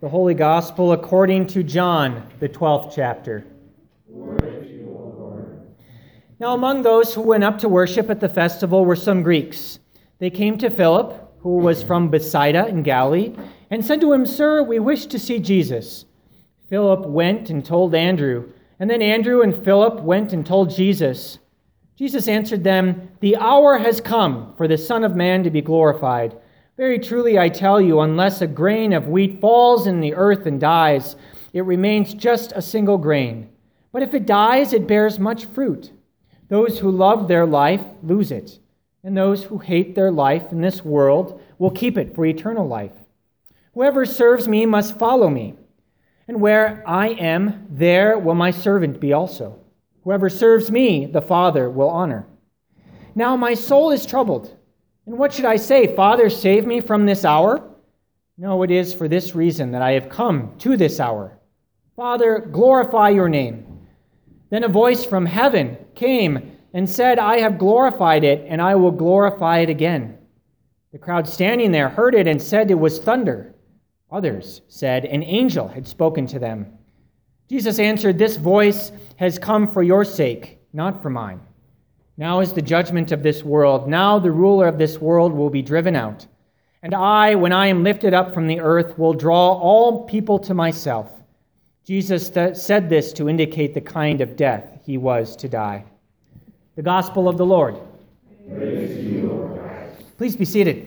The Holy Gospel according to John, the 12th chapter. Glory to you, O Lord. Now among those who went up to worship at the festival were some Greeks. They came to Philip, who was from Bethsaida in Galilee, and said to him, "Sir, we wish to see Jesus." Philip went and told Andrew, and then Andrew and Philip went and told Jesus. Jesus answered them, "The hour has come for the Son of Man to be glorified. Very truly I tell you, unless a grain of wheat falls in the earth and dies, it remains just a single grain. But if it dies, it bears much fruit. Those who love their life lose it, and those who hate their life in this world will keep it for eternal life. Whoever serves me must follow me, and where I am, there will my servant be also. Whoever serves me, the Father will honor. Now my soul is troubled. And what should I say? Father, save me from this hour? No, it is for this reason that I have come to this hour. Father, glorify your name." Then a voice from heaven came and said, "I have glorified it, and I will glorify it again." The crowd standing there heard it and said it was thunder. Others said an angel had spoken to them. Jesus answered, "This voice has come for your sake, not for mine. Now is the judgment of this world. Now the ruler of this world will be driven out. And I, when I am lifted up from the earth, will draw all people to myself." Jesus said this to indicate the kind of death he was to die. The Gospel of the Lord. Praise to you, Lord Christ. Please be seated.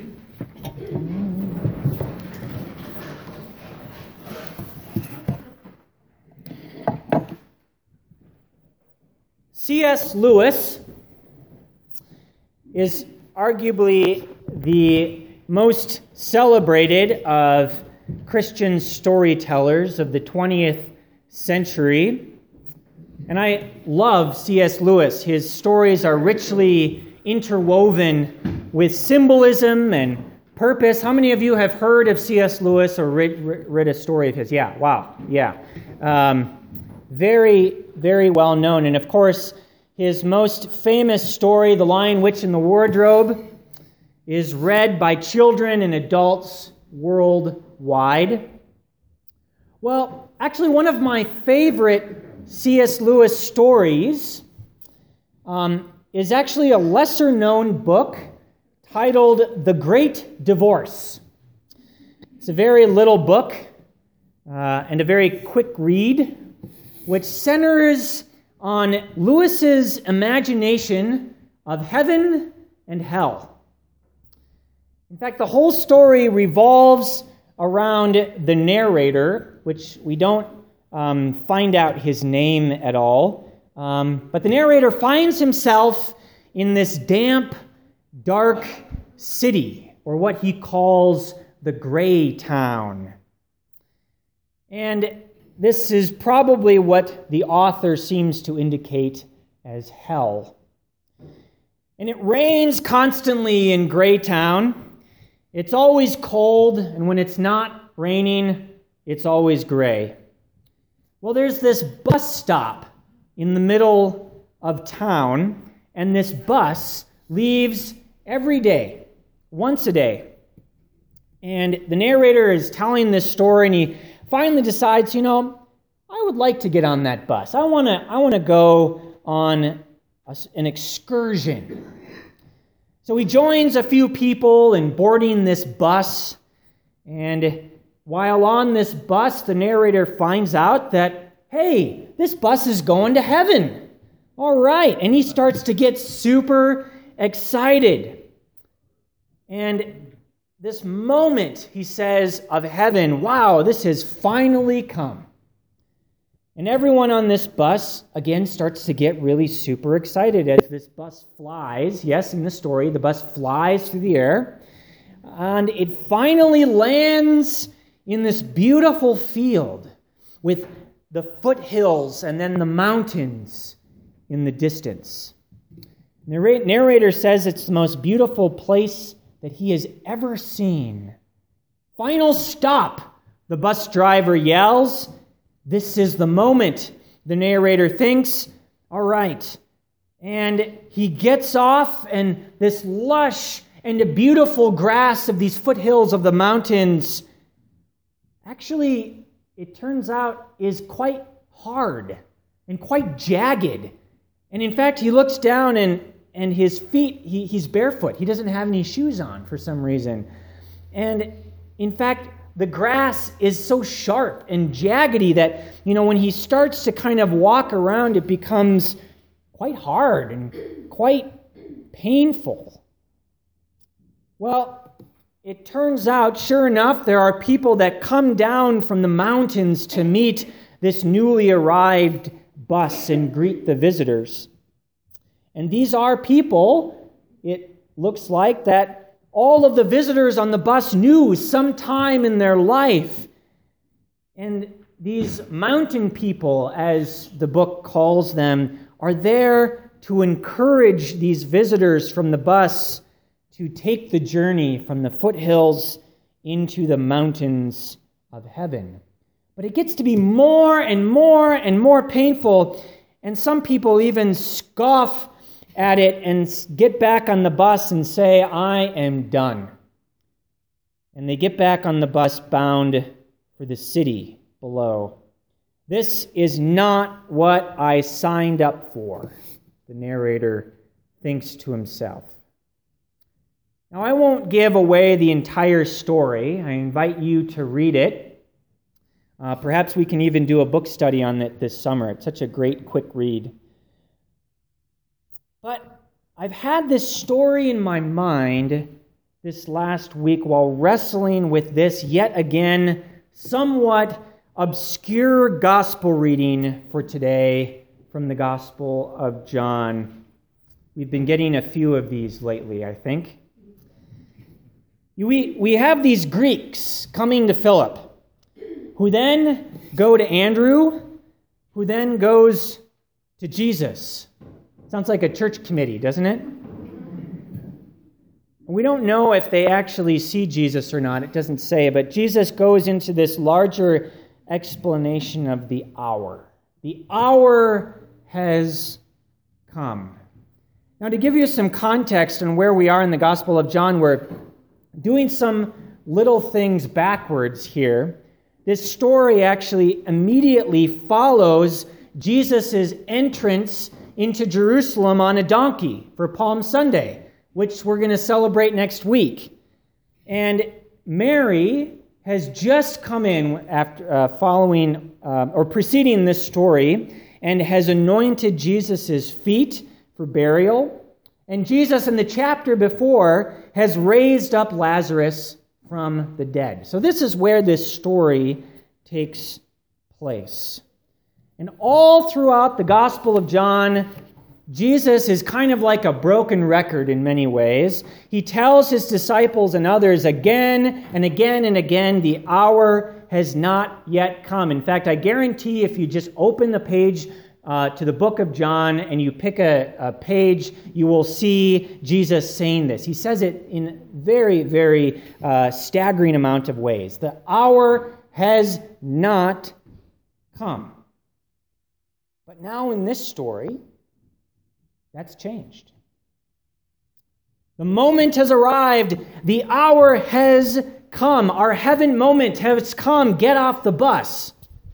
C.S. Lewis is arguably the most celebrated of Christian storytellers of the 20th century. And I love C.S. Lewis. His stories are richly interwoven with symbolism and purpose. How many of you have heard of C.S. Lewis or read a story of his? Yeah, wow, yeah. Very, very well known. And of course, his most famous story, The Lion, Witch, and the Wardrobe, is read by children and adults worldwide. Well, actually, one of my favorite C.S. Lewis stories is actually a lesser-known book titled The Great Divorce. It's a very little book and a very quick read, which centers on Lewis's imagination of heaven and hell. In fact, the whole story revolves around the narrator, which we don't find out his name at all. But the narrator finds himself in this damp, dark city, or what he calls the Gray Town. And this is probably what the author seems to indicate as hell. And it rains constantly in Graytown. It's always cold, and when it's not raining, it's always gray. Well, there's this bus stop in the middle of town, and this bus leaves every day, once a day. And the narrator is telling this story, and he finally decides, I would like to get on that bus. I want to go on an excursion. So he joins a few people in boarding this bus, and while on this bus, the narrator finds out that, hey, this bus is going to heaven. All right, and he starts to get super excited. And this moment, he says, of heaven, wow, this has finally come. And everyone on this bus, again, starts to get really super excited as this bus flies. Yes, in the story, the bus flies through the air. And it finally lands in this beautiful field with the foothills and then the mountains in the distance. The narrator says it's the most beautiful place that he has ever seen. Final stop, the bus driver yells. This is the moment, the narrator thinks. All right. And he gets off, and this lush and beautiful grass of these foothills of the mountains actually, it turns out, is quite hard and quite jagged. And in fact, he looks down and his feet, he's barefoot. He doesn't have any shoes on for some reason. And in fact, the grass is so sharp and jaggedy that, when he starts to kind of walk around, it becomes quite hard and quite painful. Well, it turns out, sure enough, there are people that come down from the mountains to meet this newly arrived bus and greet the visitors. And these are people, it looks like, that all of the visitors on the bus knew sometime in their life. And these mountain people, as the book calls them, are there to encourage these visitors from the bus to take the journey from the foothills into the mountains of heaven. But it gets to be more and more and more painful, and some people even scoff at it and get back on the bus and say, "I am done." And they get back on the bus bound for the city below. "This is not what I signed up for," the narrator thinks to himself. Now, I won't give away the entire story. I invite you to read it. Perhaps we can even do a book study on it this summer. It's such a great, quick read. But I've had this story in my mind this last week while wrestling with this yet again somewhat obscure gospel reading for today from the Gospel of John. We've been getting a few of these lately, I think. We have these Greeks coming to Philip, who then go to Andrew, who then goes to Jesus. Sounds like a church committee, doesn't it? We don't know if they actually see Jesus or not. It doesn't say, but Jesus goes into this larger explanation of the hour. The hour has come. Now, to give you some context on where we are in the Gospel of John, we're doing some little things backwards here. This story actually immediately follows Jesus' entrance into Jerusalem on a donkey for Palm Sunday, which we're going to celebrate next week. And Mary has just come in after preceding this story and has anointed Jesus' feet for burial. And Jesus, in the chapter before, has raised up Lazarus from the dead. So this is where this story takes place. And all throughout the Gospel of John, Jesus is kind of like a broken record in many ways. He tells his disciples and others again and again and again, the hour has not yet come. In fact, I guarantee if you just open the page to the book of John and you pick a page, you will see Jesus saying this. He says it in very, very staggering amount of ways. The hour has not come. But now in this story, that's changed. The moment has arrived. The hour has come. Our heaven moment has come. Get off the bus.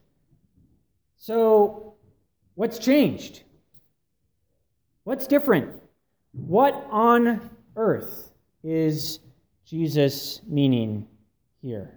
So, what's changed? What's different? What on earth is Jesus meaning here?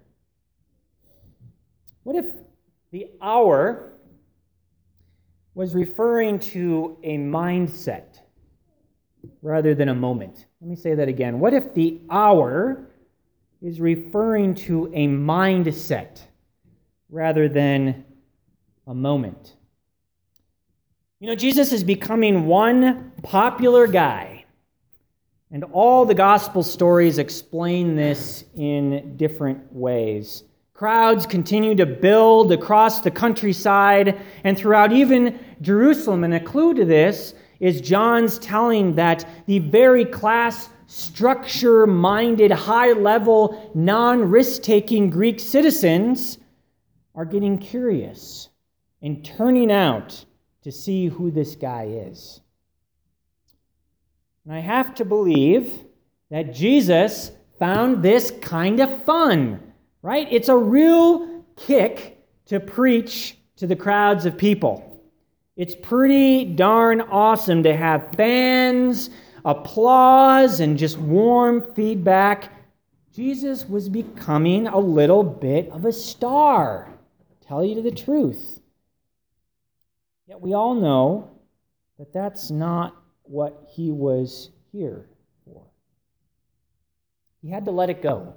What if the hour was referring to a mindset rather than a moment? Let me say that again. What if the hour is referring to a mindset rather than a moment? You know, Jesus is becoming one popular guy, and all the gospel stories explain this in different ways. Crowds continue to build across the countryside and throughout even Jerusalem. And a clue to this is John's telling that the very class structure-minded, high-level, non-risk-taking Greek citizens are getting curious and turning out to see who this guy is. And I have to believe that Jesus found this kind of fun. Right? It's a real kick to preach to the crowds of people. It's pretty darn awesome to have fans, applause, and just warm feedback. Jesus was becoming a little bit of a star, to tell you the truth. Yet we all know that that's not what he was here for. He had to let it go.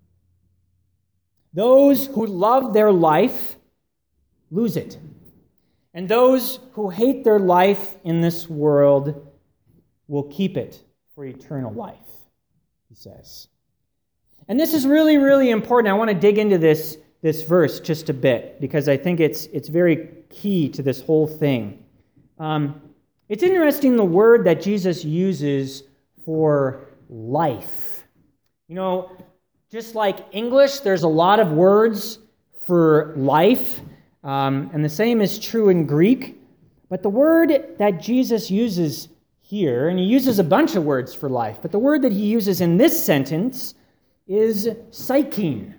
Those who love their life lose it. And those who hate their life in this world will keep it for eternal life, he says. And this is really, really important. I want to dig into this verse just a bit because I think it's very key to this whole thing. It's interesting the word that Jesus uses for life. You know, just like English, there's a lot of words for life, and the same is true in Greek. But the word that Jesus uses here, and he uses a bunch of words for life, but the word that he uses in this sentence is psyche.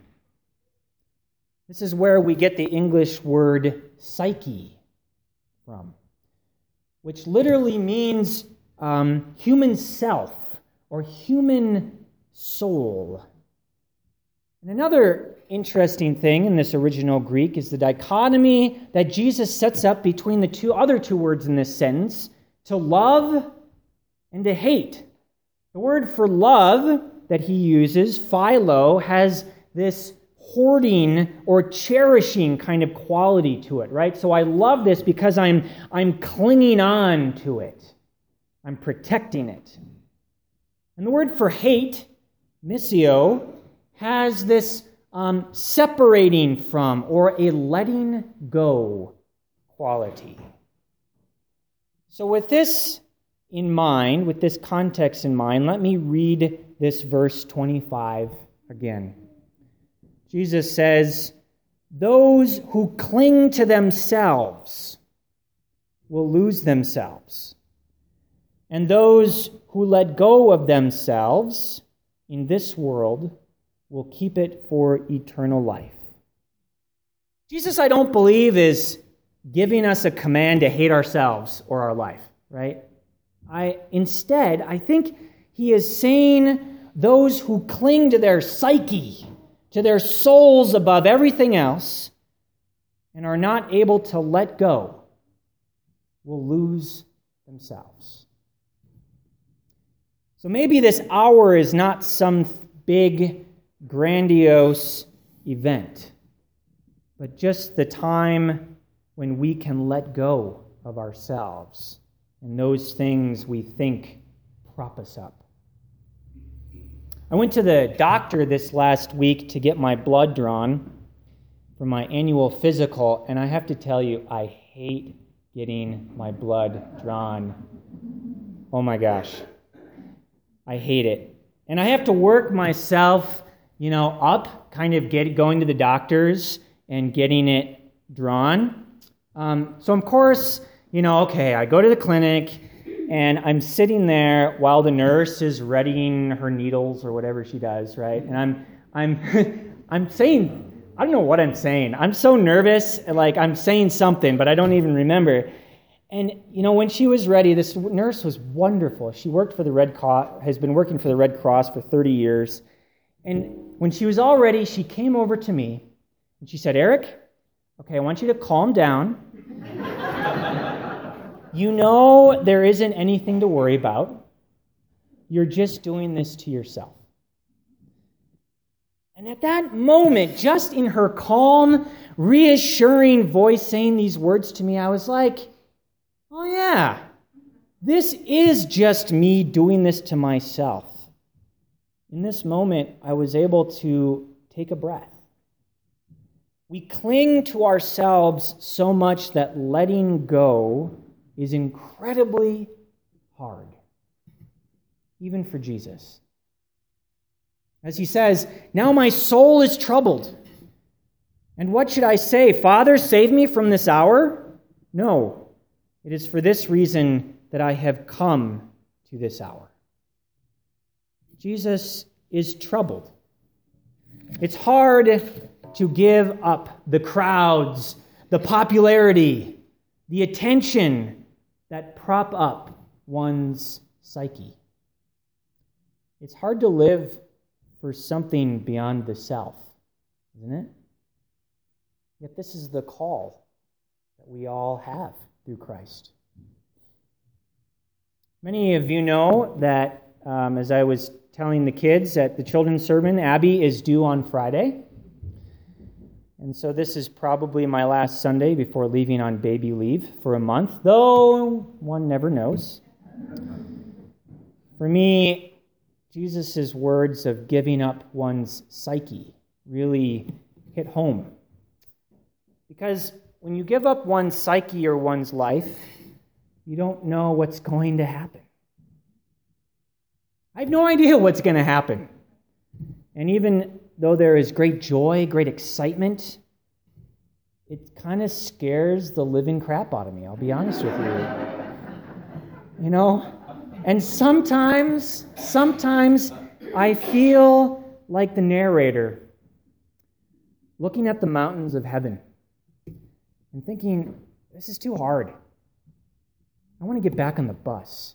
This is where we get the English word psyche from, which literally means human self or human soul. And another interesting thing in this original Greek is the dichotomy that Jesus sets up between the other two words in this sentence, to love and to hate. The word for love that he uses, philo, has this hoarding or cherishing kind of quality to it, right? So I love this because I'm clinging on to it. I'm protecting it. And the word for hate, missio, has this separating from or a letting go quality. So with this in mind, with this context in mind, let me read this verse 25 again. Jesus says, "Those who cling to themselves will lose themselves, and those who let go of themselves in this world will keep it for eternal life." Jesus, I don't believe, is giving us a command to hate ourselves or our life, right? Instead, I think he is saying those who cling to their psyche, to their souls above everything else, and are not able to let go, will lose themselves. So maybe this hour is not some big, grandiose event, but just the time when we can let go of ourselves and those things we think prop us up. I went to the doctor this last week to get my blood drawn for my annual physical, and I have to tell you, I hate getting my blood drawn. Oh my gosh. I hate it. And I have to work myself, up, kind of going to the doctors and getting it drawn. So of course, I go to the clinic and I'm sitting there while the nurse is readying her needles or whatever she does, right? And I'm saying, I don't know what I'm saying. I'm so nervous, like I'm saying something, but I don't even remember. And, when she was ready, this nurse was wonderful. She worked for the Red Cross, has been working for the Red Cross for 30 years. And when she was all ready, she came over to me and she said, "Eric, okay, I want you to calm down. There isn't anything to worry about. You're just doing this to yourself." And at that moment, just in her calm, reassuring voice saying these words to me, I was like, oh yeah, this is just me doing this to myself. In this moment, I was able to take a breath. We cling to ourselves so much that letting go is incredibly hard, even for Jesus. As he says, "Now my soul is troubled. And what should I say? Father, save me from this hour? No, it is for this reason that I have come to this hour." Jesus is troubled. It's hard to give up the crowds, the popularity, the attention that prop up one's psyche. It's hard to live for something beyond the self, isn't it? Yet this is the call that we all have through Christ. Many of you know that, as I was telling the kids at the children's sermon, Abby is due on Friday. And so this is probably my last Sunday before leaving on baby leave for a month, though one never knows. For me, Jesus' words of giving up one's psyche really hit home. Because when you give up one's psyche or one's life, you don't know what's going to happen. I have no idea what's going to happen. And even though there is great joy, great excitement, it kind of scares the living crap out of me, I'll be honest with you. You know? And sometimes I feel like the narrator looking at the mountains of heaven and thinking, this is too hard. I want to get back on the bus.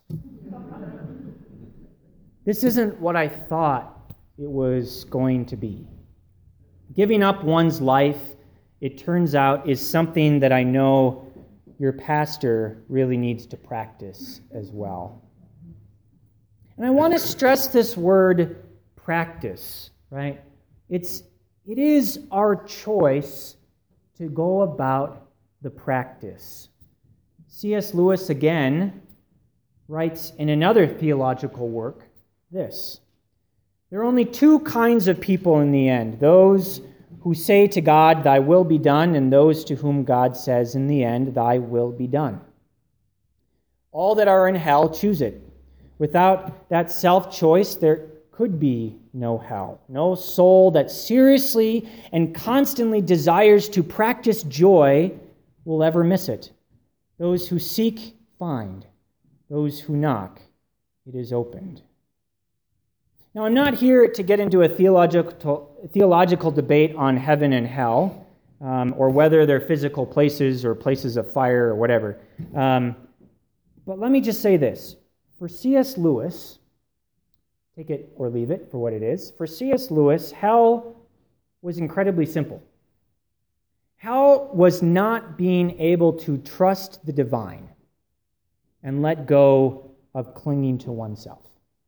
This isn't what I thought it was going to be. Giving up one's life, it turns out, is something that I know your pastor really needs to practice as well. And I want to stress this word practice, right? It is our choice to go about the practice. C.S. Lewis again writes in another theological work this: there are only two kinds of people in the end, those who say to God, "Thy will be done," and those to whom God says in the end, "Thy will be done." All that are in hell choose it. Without that self-choice, there could be no hell. No soul that seriously and constantly desires to practice joy will ever miss it. Those who seek, find. Those who knock, it is opened. Now, I'm not here to get into a theological debate on heaven and hell, or whether they're physical places or places of fire or whatever. But let me just say this. For C.S. Lewis, take it or leave it for what it is, for C.S. Lewis, hell was incredibly simple. Hell was not being able to trust the divine and let go of clinging to oneself.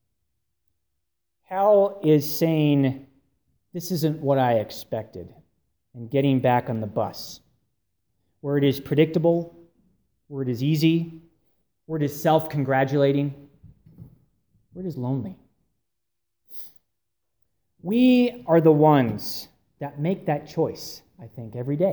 Hell is saying, this isn't what I expected, and getting back on the bus, where it is predictable, where it is easy, where it is self-congratulating, where it is lonely. We are the ones that make that choice, I think, every day.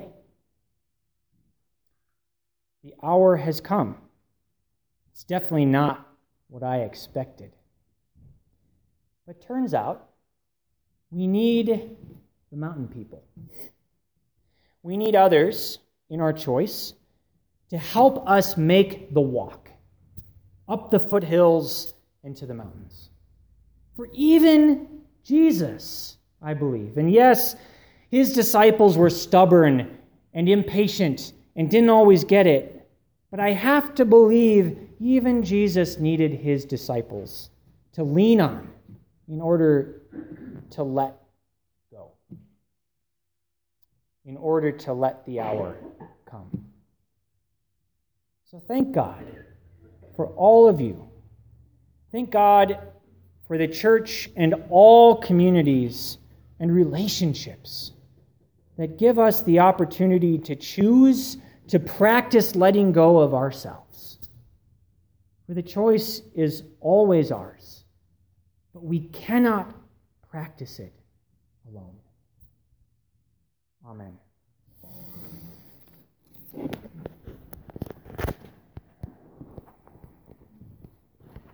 The hour has come. It's definitely not what I expected. But turns out, we need the mountain people. We need others in our choice to help us make the walk up the foothills into the mountains. For even Jesus, I believe, and yes, his disciples were stubborn and impatient and didn't always get it, but I have to believe even Jesus needed his disciples to lean on in order to let go, in order to let the hour come. So thank God for all of you. Thank God for the church and all communities and relationships that give us the opportunity to choose to practice letting go of ourselves. For the choice is always ours, but we cannot practice it alone. Amen.